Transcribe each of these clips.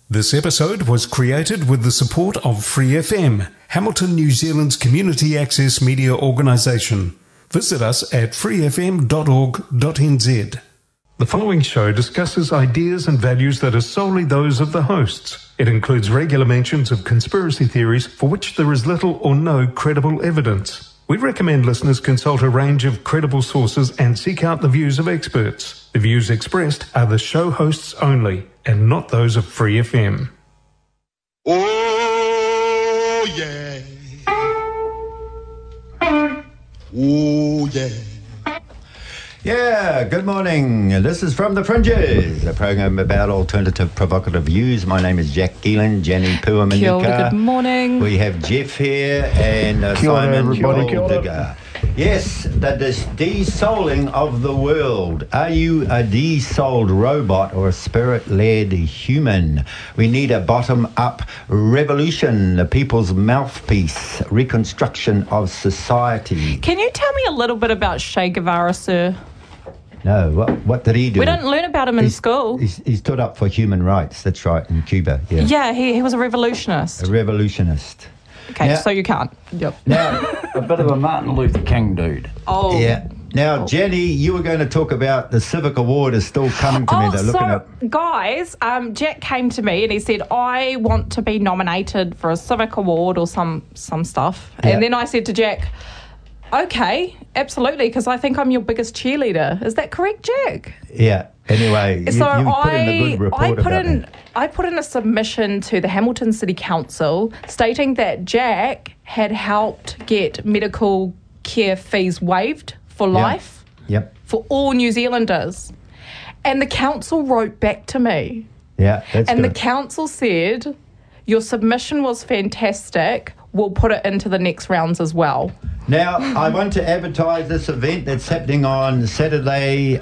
This episode was created with the support of Free FM, Hamilton, New Zealand's community access media organisation. Visit us at freefm.org.nz. The following show discusses ideas and values that are solely those of the hosts. It includes regular mentions of conspiracy theories for which there is little or no credible evidence. We recommend listeners consult a range of credible sources and seek out the views of experts. The views expressed are the show hosts only, and not those of Free FM. Oh, yeah. Oh, yeah. Yeah, good morning. This is From the Fringes, a program about alternative provocative views. My name is Jack Geelan, Jenny Puamanika. Kia ora, good morning. We have Jeff here and Simon Digger. Yes, the de-souling of the world. Are you a de-souled robot or a spirit-led human? We need a bottom-up revolution, the people's mouthpiece, reconstruction of society. Can you tell me a little bit about Che Guevara, sir? No, what did he do? We don't learn about him in school. He stood up for human rights, that's right, in Cuba. Yeah, he was a revolutionist. A revolutionist. Okay, now, so you can't. Yep. Now, a bit of a Martin Luther King dude. Oh. Yeah. Now, Jenny, you were going to talk about the Civic Award is still coming to me. They're looking up. Guys, Jack came to me and he said, I want to be nominated for a Civic Award or some stuff. Yeah. And then I said to Jack, okay, absolutely, because I think I'm your biggest cheerleader. Is that correct, Jack? Yeah. Anyway, So you put in a good report I put in a submission to the Hamilton City Council stating that Jack had helped get medical care fees waived for life for all New Zealanders. And the council wrote back to me. Yeah, that's And good. the council said, your submission was fantastic. We'll put it into the next rounds as well. Now, I want to advertise this event that's happening on Saturday,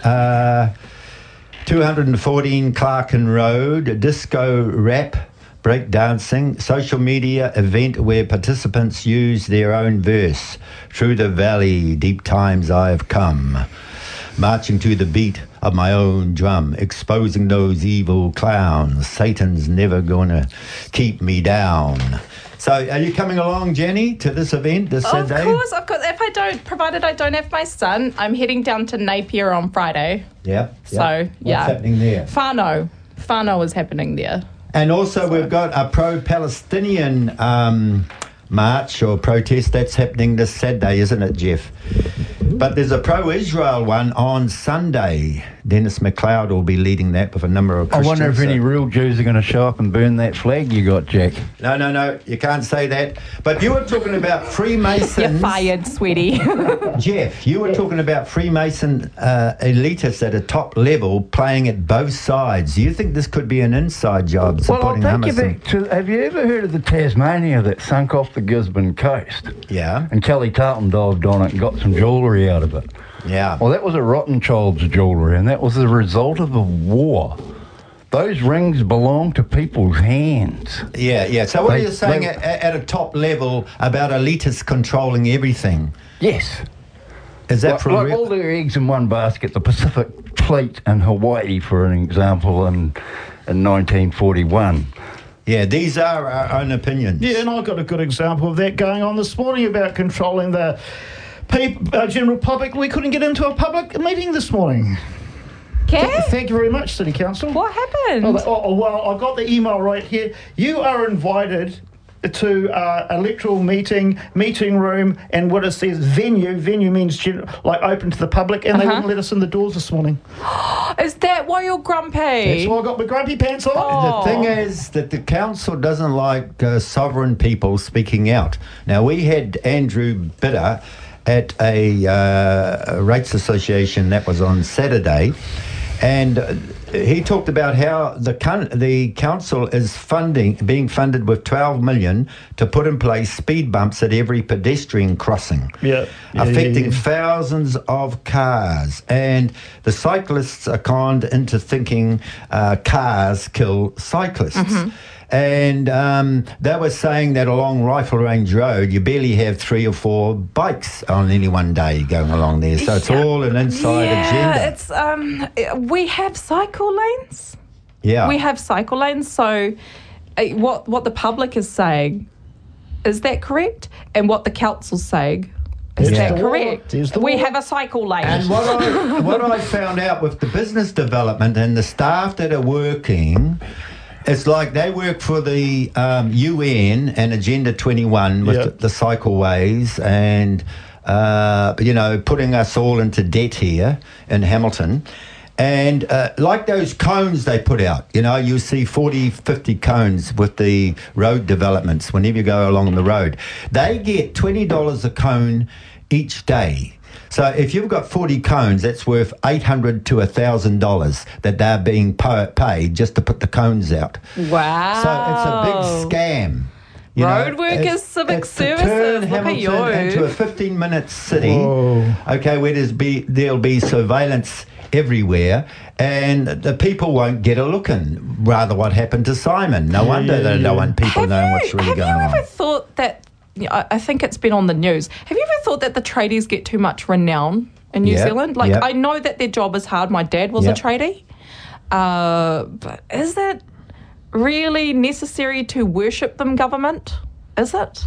214 Clarkin Road, a disco rap, breakdancing, social media event where participants use their own verse. Through the valley, deep times I have come, marching to the beat of my own drum, exposing those evil clowns. Satan's never gonna keep me down. So, are you coming along, Jenny, to this event this Saturday? Of course. Provided I don't have my son, I'm heading down to Napier on Friday. Yeah. So, What's happening there? Whānau is happening there. And also we've got a pro-Palestinian march or protest that's happening this Saturday, isn't it, Jeff? But there's a pro-Israel one on Sunday. Dennis McLeod will be leading that with a number of Christians. I wonder if any real Jews are going to show up and burn that flag you got, Jack. No, you can't say that. But you were talking about Freemasons. You're fired, sweetie. Jeff, you were talking about Freemason elitists at a top level playing at both sides. Do you think this could be an inside job supporting I'll Hamas? take you back to, have you ever heard of the Tasmania that sunk off the Gisborne coast? Yeah. And Kelly Tarleton dived on it and got some jewellery out of it. Yeah. Well, that was a Rothschild's jewellery, and that was the result of a war. Those rings belong to people's hands. Yeah. So what are you saying at a top level about elitists controlling everything? Yes. Is that for like real? all their eggs in one basket, the Pacific Fleet in Hawaii, for an example, in 1941. Yeah, these are our own opinions. Yeah, and I've got a good example of that going on this morning about controlling the general public. We couldn't get into a public meeting this morning. Okay. Thank you very much, City Council. What happened? Well, I got the email right here. You are invited to electoral meeting room, and what it says venue means like open to the public, and they wouldn't let us in the doors this morning. Is that why you're grumpy? That's why I got my grumpy pants on. Oh. The thing is that the council doesn't like sovereign people speaking out. Now, we had Andrew Bitter at a rates association that was on Saturday, and he talked about how the council is being funded with $12 million to put in place speed bumps at every pedestrian crossing, affecting thousands of cars. And the cyclists are conned into thinking cars kill cyclists. Mm-hmm. And they were saying that along Rifle Range Road, you barely have 3 or 4 bikes on any one day going along there. So it's all an inside agenda. It's we have cycle lanes. Yeah. We have cycle lanes. So what the public is saying, is that correct? And what the council's saying, is Yeah. that correct? We have a cycle lane. And what I found out with the business development and the staff that are working, it's like they work for the UN and Agenda 21 with the cycleways and, putting us all into debt here in Hamilton. And like those cones they put out, you see 40, 50 cones with the road developments whenever you go along the road. They get $20 a cone each day. So if you've got 40 cones, that's worth $800 to $1,000 that they're being paid just to put the cones out. Wow. So it's a big scam. Road workers, civic services, look at you. Into a 15-minute city, Whoa. okay, where there'll be surveillance everywhere, and the people won't get a look in. Rather, what happened to Simon? No wonder they don't want people knowing what's really going on. Have you ever thought that, I think it's been on the news, have you ever thought that the tradies get too much renown in New Zealand? I know that their job is hard. My dad was a tradie. But is that really necessary to worship them, government? Is it?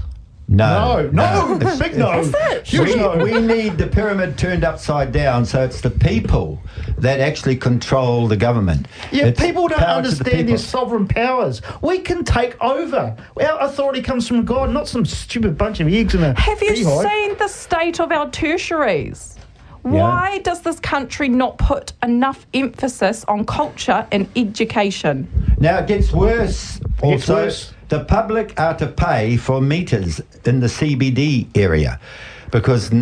No, big no. Is it? Huge no. We need the pyramid turned upside down, so it's the people that actually control the government. Yeah, It's people don't power to the understand people. their sovereign powers. We can take over. Our authority comes from God, not some stupid bunch of eggs in a Have you beehive. seen the state of our tertiaries? Why does this country not put enough emphasis on culture and education? Now it gets worse. Gets Also, worse. the public are to pay for meters in the CBD area. Because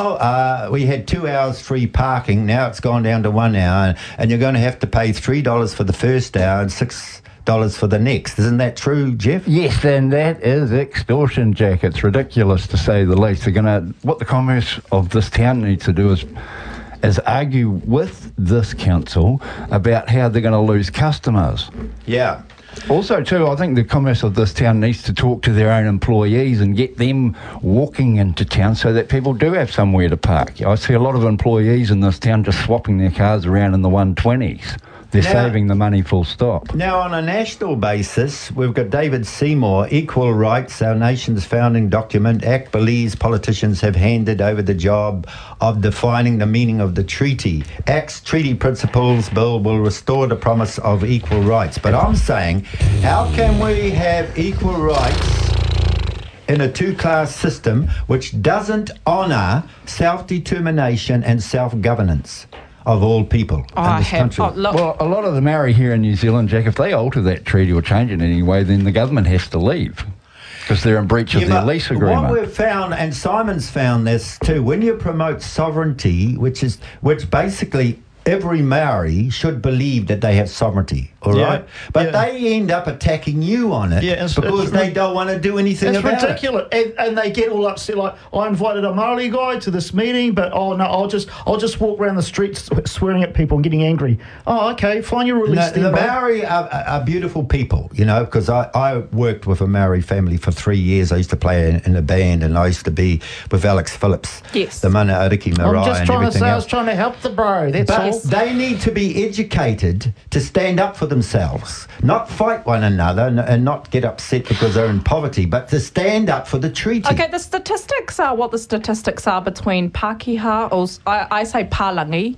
now we had 2 hours free parking. Now it's gone down to 1 hour, and you're going to have to pay $3 for the first hour and $6 for the next. Isn't that true, Jeff? Yes, and that is extortion, Jack. It's ridiculous to say the least. What the Commerce of this town needs to do is argue with this council about how they're going to lose customers. Yeah. Also, too, I think the Commerce of this town needs to talk to their own employees and get them walking into town so that people do have somewhere to park. I see a lot of employees in this town just swapping their cars around in the 120s. They're saving the money full stop. Now, on a national basis, we've got David Seymour, Equal Rights, our nation's founding document. Act believes politicians have handed over the job of defining the meaning of the treaty. Act's treaty principles bill will restore the promise of equal rights. But I'm saying, how can we have equal rights in a two-class system which doesn't honour self-determination and self-governance of all people in this country? Well, a lot of the Maori here in New Zealand, Jack, if they alter that treaty or change it in any way, then the government has to leave because they're in breach of their lease agreement. What we've found, and Simon's found this too, when you promote sovereignty, which basically every Maori should believe that they have sovereignty, all right? But they end up attacking you on it because they don't want to do anything about it. It's ridiculous. And they get all upset, like, I invited a Maori guy to this meeting, but, I'll just walk around the streets swearing at people and getting angry. Oh, okay, fine, you release them. The Maori are beautiful people, because I worked with a Maori family for 3 years. I used to play in a band, and I used to be with Alex Phillips, the Mana Ariki Marae, I'm just trying to say, else. I was trying to help the bro, that's all. They need to be educated to stand up for themselves, not fight one another and not get upset because they're in poverty, but to stand up for the treaty. Okay, the statistics are what the statistics are between Pākehā, or I say Pālangi,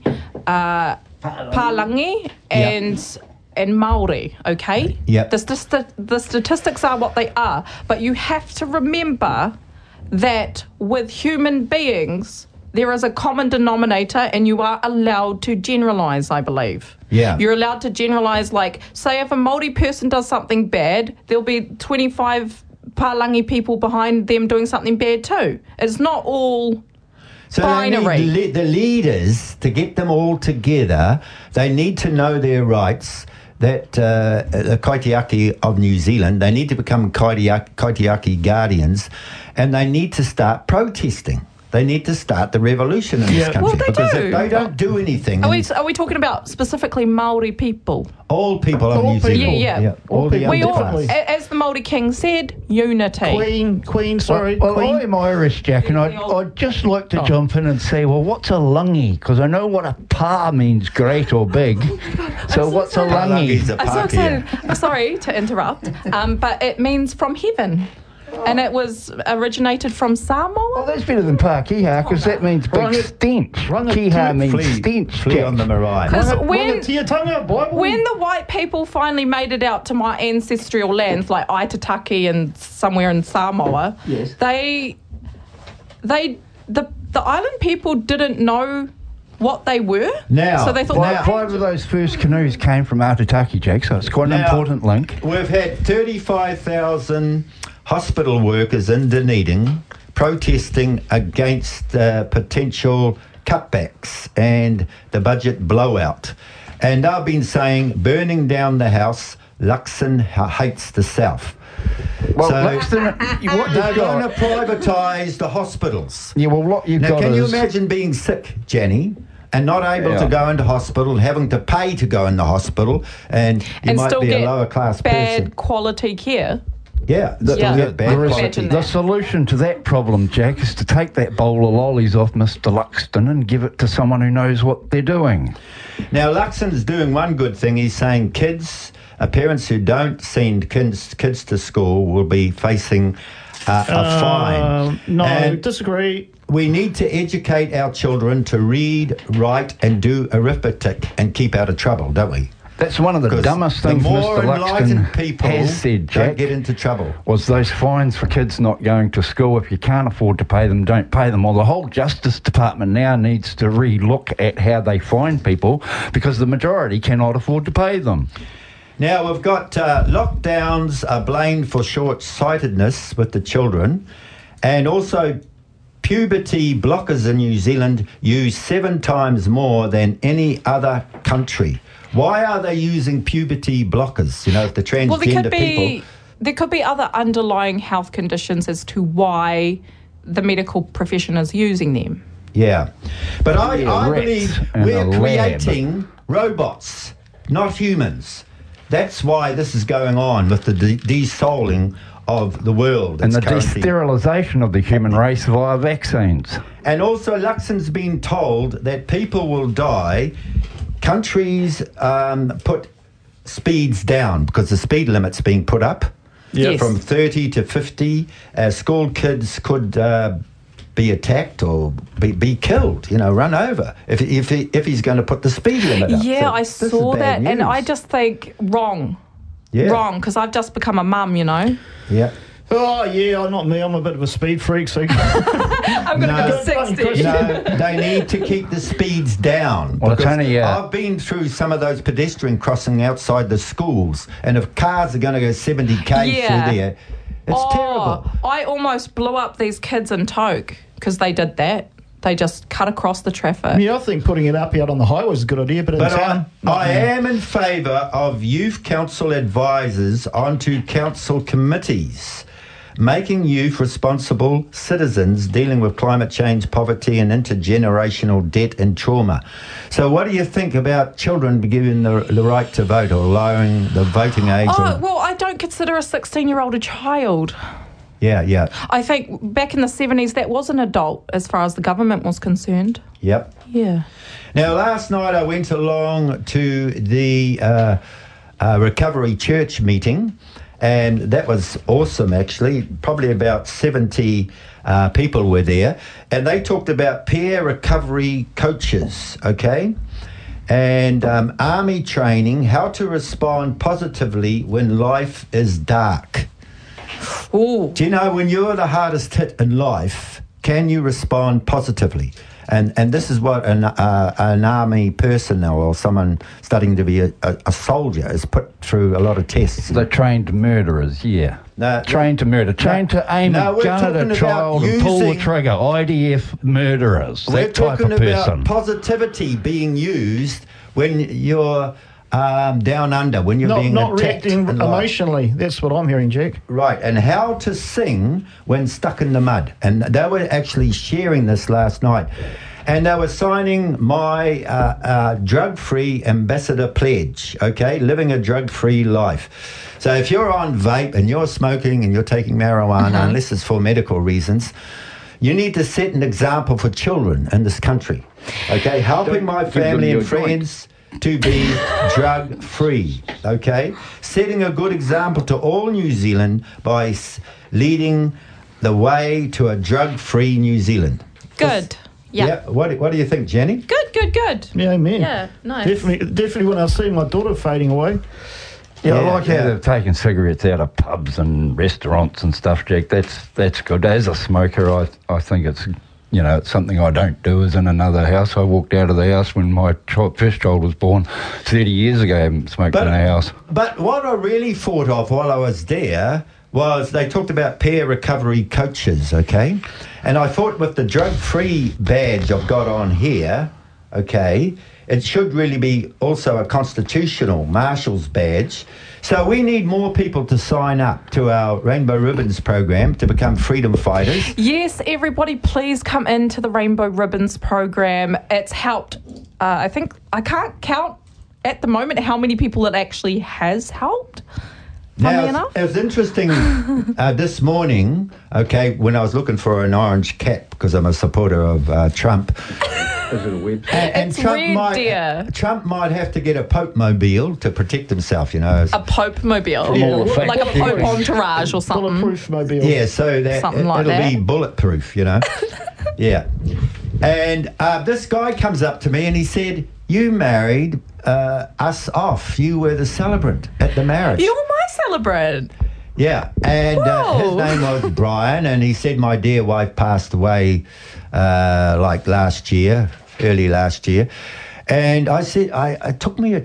Pālangi and Māori, okay? Yep. The statistics are what they are, but you have to remember that with human beings, there is a common denominator and you are allowed to generalise, I believe. Yeah. You're allowed to generalise, like, say if a Māori person does something bad, there'll be 25 Pālangi people behind them doing something bad too. It's not all binary. They need the leaders, to get them all together, they need to know their rights. That the Kaitiaki of New Zealand, they need to become Kaitiaki guardians, and they need to start protesting. They need to start the revolution in this country. Well, they because do. if they don't do anything, Are we talking about specifically Maori people? all people All of New people. Zealand, Yeah. all the We all, underclass. as the Maori King said, unity. Queen, sorry. Well, Queen. I'm Irish, Jack, and I'd just like to jump in and say, well, what's a lungy? Because I know what a pa means, great or big. So what's a lungy? Lungi's a I'm so Pākehā. excited. I'm sorry to interrupt, but it means from heaven. And it was originated from Samoa. Well, that's better than Pākehā, because that means big stench. Kiha means stench, Flee on the Jack. marae. Because When when the white people finally made it out to my ancestral lands, like Aitataki and somewhere in Samoa, Yes. the island people didn't know what they were. Now- so they thought now- Five of those first canoes came from Aotearoa, Jack, so it's quite an Now, important link. We've had 35,000 hospital workers in Dunedin protesting against potential cutbacks and the budget blowout. And I've been saying, burning down the house, Luxon hates the South. Well, So- Luxton, what They're you've going to got... privatise the hospitals. Yeah, well, what you've Now, got can you is... imagine being sick, Jenny, and not able Yeah. to go into hospital, having to pay to go in the hospital, and you and might still be get a lower class bad person? quality care. Yeah, still Yeah. get bad There is- quality. Imagine The that. solution to that problem, Jack, is to take that bowl of lollies off Mr. Luxton and give it to someone who knows what they're doing. Now, Luxon's doing one good thing. He's saying parents who don't send kids to school will be facing a fine. No, And disagree. we need to educate our children to read, write, and do arithmetic and keep out of trouble, don't we? That's one of the 'Cause dumbest the things more Mr. enlightened Luxton people has said, don't Jack, get into trouble. was those fines for kids not going to school. If you can't afford to pay them, don't pay them. Well, the whole Justice Department now needs to re-look at how they fine people because the majority cannot afford to pay them. Now, we've got lockdowns are blamed for short-sightedness with the children, and also puberty blockers in New Zealand use 7 times more than any other country. Why are they using puberty blockers? You know, if the transgender Well, people... there could be other underlying health conditions as to why the medical profession is using them. Yeah. But I rats believe in we're a lab. creating robots, not humans. That's why this is going on with the de-souling of the world. And It's the currently- de-sterilisation of the human race via vaccines. And also, Luxon's been told that people will die. Countries put speeds down because the speed limit's being put up Yes. from 30 to 50. School kids could be attacked or be killed, run over if he's going to put the speed limit up. Yeah, So I this is saw bad that, and news. I just think wrong, Yeah. because I've just become a mum, you know. Yeah. Oh, yeah, not me. I'm a bit of a speed freak, so... I'm going to No. go 60. No, they need to keep the speeds down. Well, it's because only, I've been through some of those pedestrian crossing outside the schools, and if cars are going to go 70 k's Yeah. through there, it's terrible. I almost blew up these kids in Toke because they did that. They just cut across the traffic. Yeah, I think putting it up out on the highway is a good idea, but in But town... I am in favour of youth council advisors onto council committees, making youth responsible citizens dealing with climate change, poverty and intergenerational debt and trauma. So what do you think about children given the right to vote or lowering the voting age? Oh, well, I don't consider a 16-year-old a child. Yeah. I think back in the 70s, that was an adult as far as the government was concerned. Yep. Yeah. Now, last night I went along to the Recovery Church meeting, and that was awesome, actually. Probably about 70 people were there, and they talked about peer recovery coaches, okay? And army training, how to respond positively when life is dark. Ooh. Do you know when you're the hardest hit in life, can you respond positively? And this is what an army personnel or someone studying to be a soldier is put through a lot of tests. The trained murderers, yeah. No, trained to murder. Trained to aim no, a we're gun at talking a about child and pull the using- trigger. IDF murderers. We're That type talking of person. about positivity being used when you're down under when you're being not attacked. reacting in life. emotionally. That's what I'm hearing, Jack. Right, and how to sing when stuck in the mud. And they were actually sharing this last night. And they were signing my drug-free ambassador pledge, okay? Living a drug-free life. So if you're on vape and you're smoking and you're taking marijuana, unless it's for medical reasons, you need to set an example for children in this country, okay? Helping my family and friends to be drug-free, okay? Setting a good example to all New Zealand by leading the way to a drug-free New Zealand. Good. Yeah. What do you think, Jenny? Good. Yeah, amen. Yeah, nice. Definitely when I see my daughter fading away. Yeah, I like how they've taken cigarettes out of pubs and restaurants and stuff, Jack. That's good. As a smoker, I think it's something I don't do is in another house. I walked out of the house when my first child was born 30 years ago. I haven't smoked in a house. But what I really thought of while I was there was they talked about peer recovery coaches, okay? And I thought with the drug-free badge I've got on here, okay, it should really be also a constitutional marshal's badge. So we need more people to sign up to our Rainbow Ribbons program to become freedom fighters. Yes, everybody, please come into the Rainbow Ribbons program. It's helped, I can't count at the moment how many people it actually has helped. Funnily enough. It was interesting this morning, okay, when I was looking for an orange cap because I'm a supporter of Trump. Is it a website? And It's red, dear. Trump might have to get a Pope mobile to protect himself, you know. A Pope mobile. all the Like a fake Pope figures. entourage or something. Bulletproof mobile. Yeah, so that Something like it'll be that. bulletproof, you know. Yeah. And this guy comes up to me and he said, you married us off. You were the celebrant at the marriage. You're my celebrant. Yeah, and his Whoa. name was Brian, and he said my dear wife passed away early last year. And I said, it took me a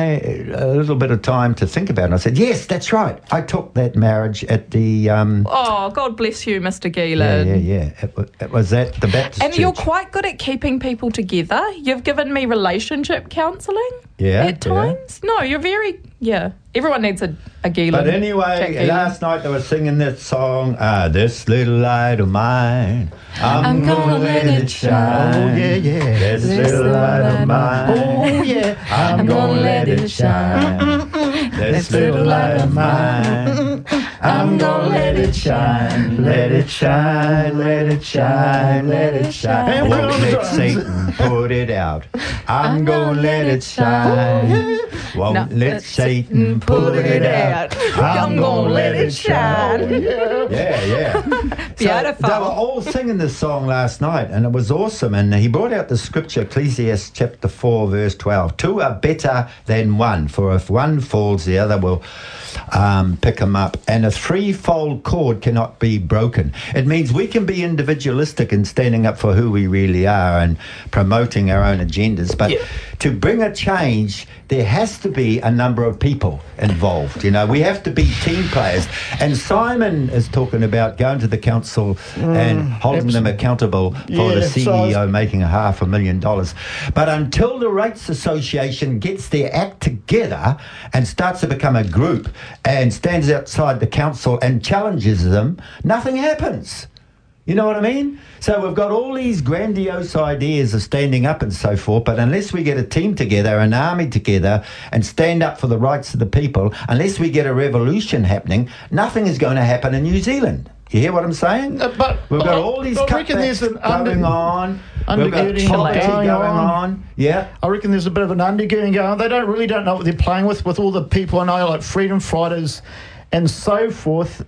little bit of time to think about it. And I said, yes, that's right. I took that marriage at the... Oh, God bless you, Mr. Geelan. Yeah. It was at the Baptist And Church. you're quite good at keeping people together. You've given me relationship counselling at times. No, you're very... Yeah. Everyone needs a Geelan. But Jack anyway, Geelan. last night they were singing that song, this little light of mine, I'm gonna let it shine. Oh, yeah. This little light of mine, Oh, yeah. I'm gonna let it shine. This little light of mine, I'm gonna let it shine. Let it shine, let it shine, let it shine. And Won't we're on let the Satan put it out. I'm gonna let it shine. Won't No, let Satan put it out. I'm gonna let it shine. Yeah. Beautiful. So they were all singing this song last night, and it was awesome. And he brought out the scripture, Ecclesiastes chapter 4, verse 12. Two are better than one, for if one falls, the other will pick him up. And a threefold cord cannot be broken. It means we can be individualistic in standing up for who we really are and promoting our own agendas. But to bring a change, there has to be a number of people involved. You know, we have to be team players. And Simon is talking about going to the council and holding them accountable for the CEO making $500,000. But until the Rates Association gets their act together and starts to become a group and stands outside the council and challenges them, nothing happens. You know what I mean? So we've got all these grandiose ideas of standing up and so forth, but unless we get a team together, an army together, and stand up for the rights of the people, unless we get a revolution happening, nothing is going to happen in New Zealand. You hear what I'm saying? But we've got all these I reckon there's cutbacks an going on. We've got undergirding poverty going going on. on. Yeah. I reckon there's a bit of an undergirding going on. They don't know what they're playing with all the people I know, like freedom fighters and so forth.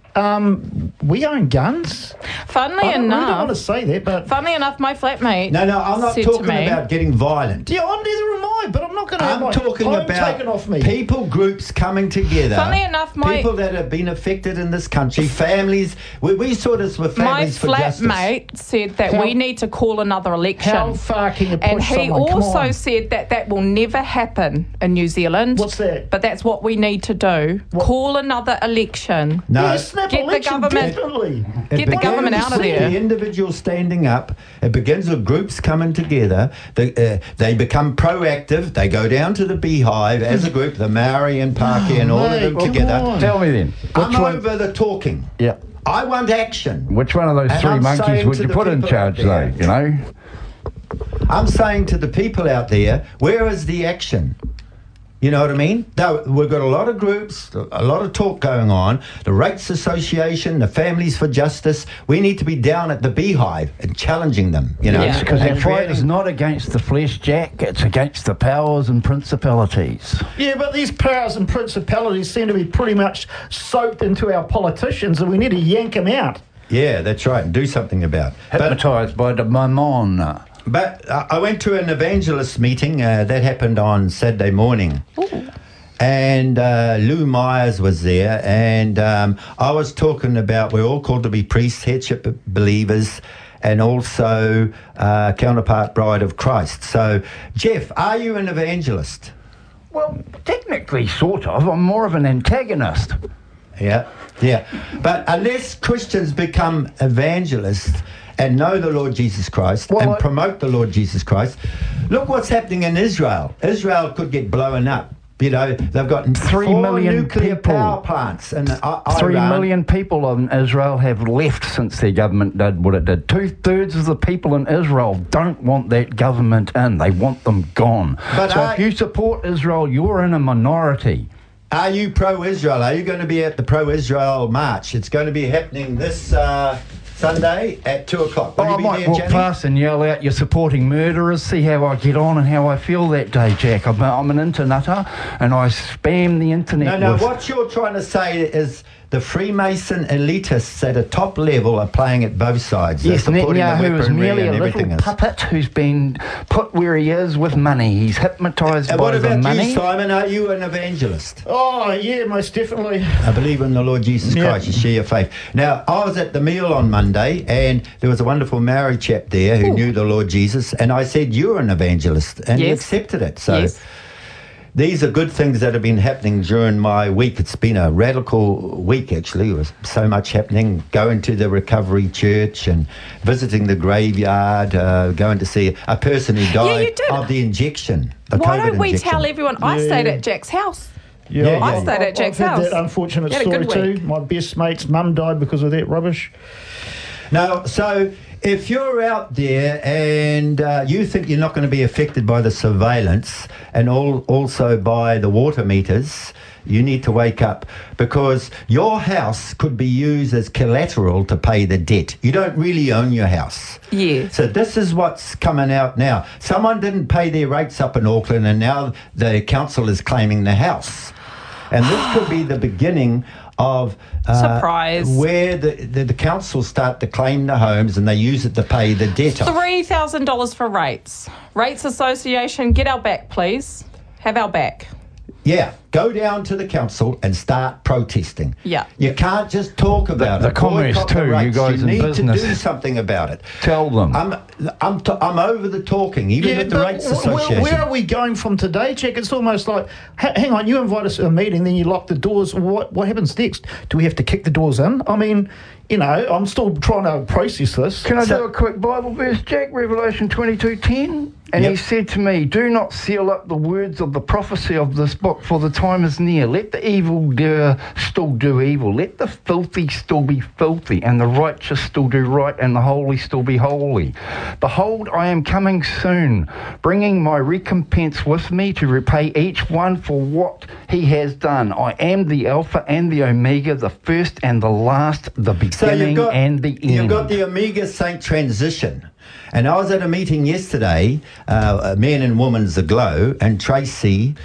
We own guns. Funnily I don't really enough, want to say that, but funnily enough, my flatmate. No, I'm not said to talking me- about getting violent. yeah, neither am I. But I'm not going to have I'm my talking home about taken off me. people groups coming together. Funnily enough, people that have been affected in this country, families. We saw this with My families for justice. flatmate said that How- we need to call another election. How far can you push And he someone? Come also on. said that will never happen in New Zealand. What's that? But that's what we need to do. Call another election. election. No. Yeah, snap Get the election, government- definitely. Get the government out of there. The individuals standing up. It begins with groups coming together. They become proactive. They go down to the Beehive as a group, the Maori and Parky and all of them Mate, together. come on. Tell me then. I'm over the talking. Yeah. I want action. Which one of those And three I'm monkeys saying would to you the put in people charge, out there- though? You know. I'm saying to the people out there, where is the action? You know what I mean? Though we've got a lot of groups, a lot of talk going on. The Rates Association, the Families for Justice. We need to be down at the Beehive and challenging them. You know, Yeah. Because and our fight creating- is not against the flesh, Jack. It's against the powers and principalities. Yeah, but these powers and principalities seem to be pretty much soaked into our politicians, and we need to yank them out. Yeah, that's right, and do something about it. But Hypnotised by the mammon. I went to an evangelist meeting that happened on Saturday morning. And Lou Myers was there, and I was talking about we're all called to be priests, headship believers, and also counterpart bride of Christ. So, Jeff, are you an evangelist? Well, technically, sort of. I'm more of an antagonist. Yeah. But unless Christians become evangelists and know the Lord Jesus Christ and promote the Lord Jesus Christ, look what's happening in Israel. Israel could get blown up. You know, they've got 3 4 million nuclear people. power plants. And 3 million people in Israel have left since their government did what it did. 2/3 of the people in Israel don't want that government in. They want them gone. But so if you support Israel, you're in a minority. Are you pro-Israel? Are you going to be at the pro-Israel march? It's going to be happening this Sunday at 2 o'clock. Will I you be might there, walk Jenny? past and yell out, "You're supporting murderers." See how I get on and how I feel that day, Jack. I'm an internetter and I spam the internet. No, with what you're trying to say is the Freemason elitists at a top level are playing at both sides. They're Yes, supporting the Netanyahu is weaponry merely a and everything little else. puppet who's been put where he is with money. He's hypnotised And by what the about money. you, Simon? Are you an evangelist? Oh, yeah, most definitely. I believe in the Lord Jesus Yeah. Christ. You share your faith. Now, I was at the meal on Monday, and there was a wonderful Maori chap there who knew the Lord Jesus, and I said, "You're an evangelist," and he Yes. accepted it. So. Yes. These are good things that have been happening during my week. It's been a radical week, actually. There was so much happening. Going to the Recovery Church and visiting the graveyard, going to see a person who you died did. of the injection. The Why COVID don't we injection. tell everyone? I Yeah. stayed at Jack's house. Yeah, I yeah. stayed at Jack's I've had house. that unfortunate You had a story good too. week. My best mate's mum died because of that rubbish. Now, so if you're out there and you think you're not going to be affected by the surveillance and also by the water meters, you need to wake up, because your house could be used as collateral to pay the debt. You don't really own your house. Yeah. So this is what's coming out now. Someone didn't pay their rates up in Auckland, and now the council is claiming the house. And this could be the beginning of Surprise. where the councils start to claim the homes and they use it to pay the debt off. $3,000 for rates. Rates Association, get our back, please. Have our back. Yeah, go down to the council and start protesting. Yeah. You can't just talk about The it. commerce Boycott the too, you rates. guys in need business. to do something about it. Tell them. I'm over the talking, even with the but Rates Association. where are we going from today, Jack? It's almost like, hang on, you invite us to a meeting, then you lock the doors. What happens next? Do we have to kick the doors in? I mean, you know, I'm still trying to process this. Can I do a quick Bible verse, Jack? Revelation 22:10. And Yep. he said to me, "Do not seal up the words of the prophecy of this book, for the time is near. Let the evildoer still do evil. Let the filthy still be filthy, and the righteous still do right, and the holy still be holy. Behold, I am coming soon, bringing my recompense with me to repay each one for what he has done. I am the Alpha and the Omega, the first and the last, the beginning and the end." You've got the Omega Saint transition. And I was at a meeting yesterday, Men and Women's Aglow, and Tracy,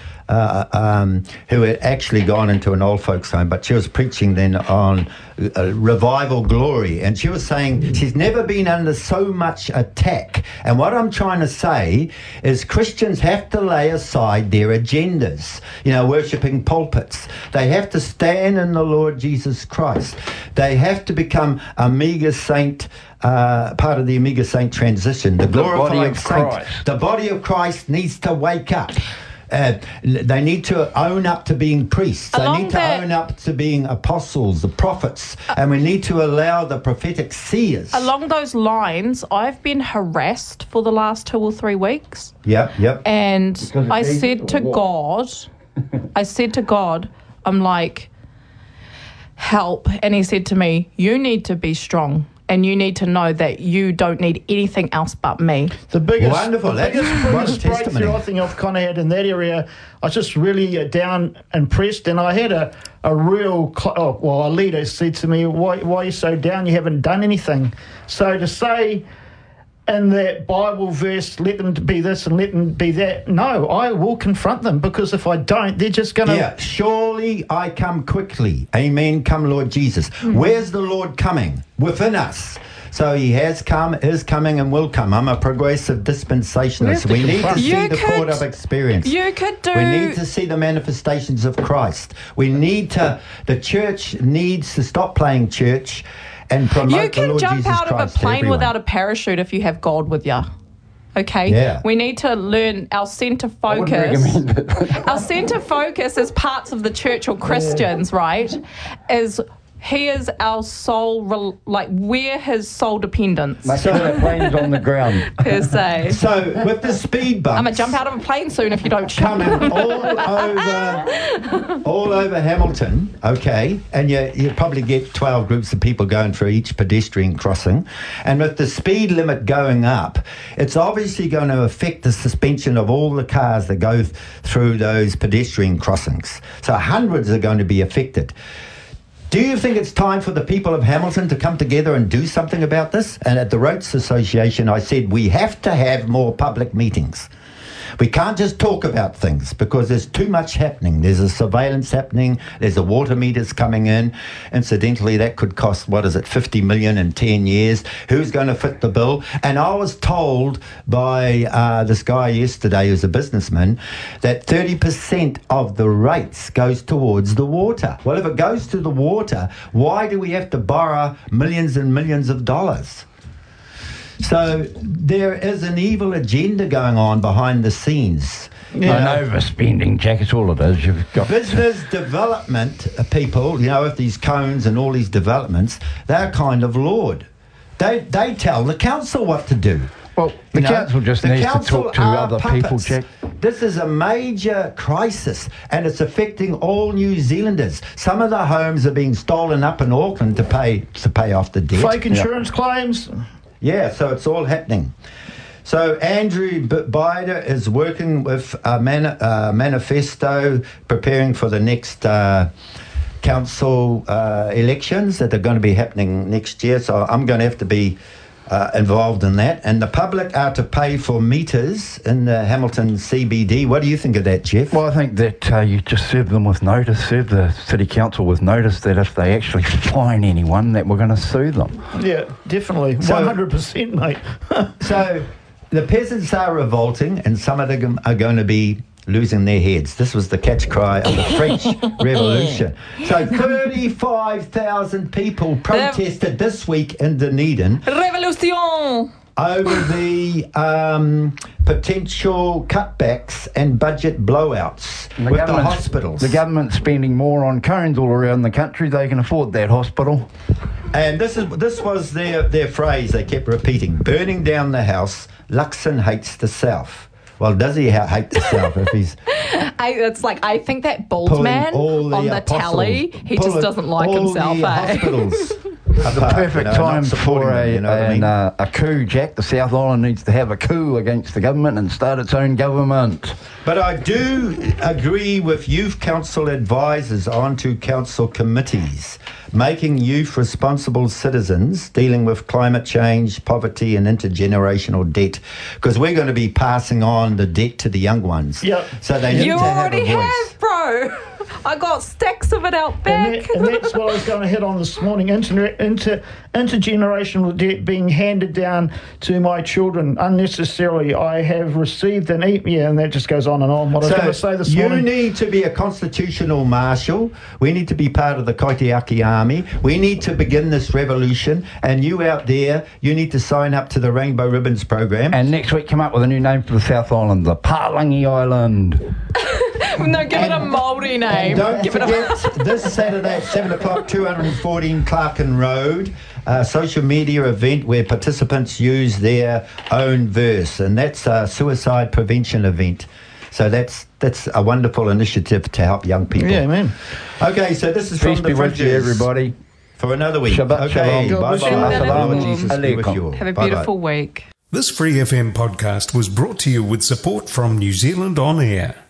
who had actually gone into an old folks home, but she was preaching then on revival glory. And she was saying she's never been under so much attack. And what I'm trying to say is Christians have to lay aside their agendas, you know, worshipping pulpits. They have to stand in the Lord Jesus Christ. They have to become Omega Saint, part of the Omega Saint transition, the glorified body of saint. Christ. The body of Christ needs to wake up. They need to own up to being priests. They Along need to that- own up to being apostles, the prophets, and we need to allow the prophetic seers. Along those lines, I've been harassed for the last 2 or 3 weeks. Yep. And of I Jesus said to or God, I'm like, help. And he said to me, you need to be strong. And you need to know that you don't need anything else but me. The biggest, Wonderful. the That's biggest, what a biggest testimony. breakthrough I think I've kind of had in that area. I was just really down and pressed, and I had a real, a leader said to me, why are you so down? You haven't done anything. So to say in that Bible verse, let them be this and let them be that, no, I will confront them, because if I don't, they're just going to... Yeah, surely I come quickly. Amen. Come, Lord Jesus. Where's the Lord coming? Within us. So he has come, is coming, and will come. I'm a progressive dispensationalist. We need to see the court of experience. You could do... We need to see the manifestations of Christ. The church needs to stop playing church and promote You the can Lord jump Jesus out of a Christ to plane everyone. without a parachute if you have God with you. Okay? Yeah. We need to learn our centre wouldn't focus. recommend it. Our centre focus as parts of the church or Christians, right, is he is our sole, we're his sole dependents, Make sure that plane's on the ground. per se. So with the speed bumps... I'm going to jump out of a plane soon if you don't shoot. coming all over Hamilton, okay, and you probably get 12 groups of people going through each pedestrian crossing, and with the speed limit going up, it's obviously going to affect the suspension of all the cars that go through those pedestrian crossings. So hundreds are going to be affected. Do you think it's time for the people of Hamilton to come together and do something about this? And at the Roads Association, I said we have to have more public meetings. We can't just talk about things because there's too much happening. There's a surveillance happening. There's the water meters coming in. Incidentally, that could cost, 50 million in 10 years. Who's going to fit the bill? And I was told by this guy yesterday, who's a businessman, that 30% of the rates goes towards the water. Well, if it goes to the water, why do we have to borrow millions and millions of dollars? So there is an evil agenda going on behind the scenes. An overspending, Jack, it's all it is. You've got Business development people, with these cones and all these developments, they're kind of lord. They tell the council what to do. Well, the council just needs to council talk to are other people, puppets. Jack. This is a major crisis, and it's affecting all New Zealanders. Some of the homes are being stolen up in Auckland to pay off the debt. Fake insurance claims. Yeah, so it's all happening. So Andrew Bider is working with a manifesto, preparing for the next council elections that are going to be happening next year. So I'm going to have to be involved in that. And the public are to pay for meters in the Hamilton CBD. What do you think of that, Jeff? Well, I think that you just serve them with notice, serve the City Council with notice that if they actually fine anyone, that we're going to sue them. Yeah, definitely. 100%, mate. So the peasants are revolting, and some of them are going to be losing their heads. This was the catch cry of the French Revolution. So 35,000 people protested this week in Dunedin Revolution! over the potential cutbacks and budget blowouts with the hospitals. The government's spending more on cones all around the country. They can afford that hospital. And this was their phrase they kept repeating: burning down the house, Luxon hates the South. Well, does he hate the South if he's... I think that bald pulling man all on the apostles, tally, he just pulling doesn't like all himself, the eh? hospitals The perfect time for a coup, Jack. The South Island needs to have a coup against the government and start its own government. But I do agree with youth council advisors onto council committees, making youth responsible citizens, dealing with climate change, poverty and intergenerational debt, because we're going to be passing on the debt to the young ones. Yep. So they need You to have a already voice. have, bro. I got stacks of it out back. And that's what I was going to hit on this morning. Intergenerational debt being handed down to my children unnecessarily. I have received and that just goes on and on. What I was going to say this morning. You need to be a constitutional marshal. We need to be part of the Kaitiaki Army. We need to begin this revolution. And you out there, you need to sign up to the Rainbow Ribbons program. And next week, come up with a new name for the South Island, the Palangi Island. No, give it a Māori name. And don't forget, this Saturday at 7 o'clock, 214 Clarkin Road, a social media event where participants use their own verse, and that's a suicide prevention event. So that's a wonderful initiative to help young people. Yeah, man. Okay, so this is Peace from the be with you, Fringes everybody. For another week. Shabbat Okay, shalom. bye-bye. Shalom. Lord Jesus be with you. Have a Bye-bye. beautiful week. This Free FM podcast was brought to you with support from New Zealand On Air.